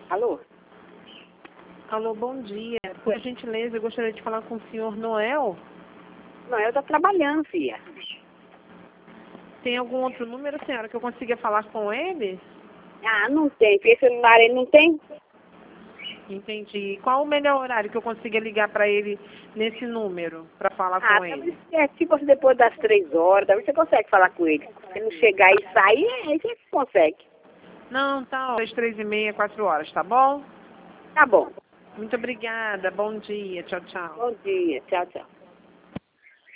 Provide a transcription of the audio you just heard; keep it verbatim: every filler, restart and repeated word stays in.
Alô? Alô, bom dia. Por gentileza, eu gostaria de falar com o senhor Noel. Não, eu tô trabalhando, filha. Tem algum outro número, senhora, que eu consiga falar com ele? Ah, não tem. Porque celular ele não tem? Entendi. Qual o melhor horário que eu consiga ligar para ele nesse número, para falar Ah, com ele? talvez é, se fosse depois das três horas, talvez você consegue falar com ele. Se não chegar e sair, aí você consegue. Não, tá, ó, às três e meia, quatro horas, tá bom? Tá bom. Muito obrigada, bom dia, tchau, tchau. Bom dia. Tchau, tchau.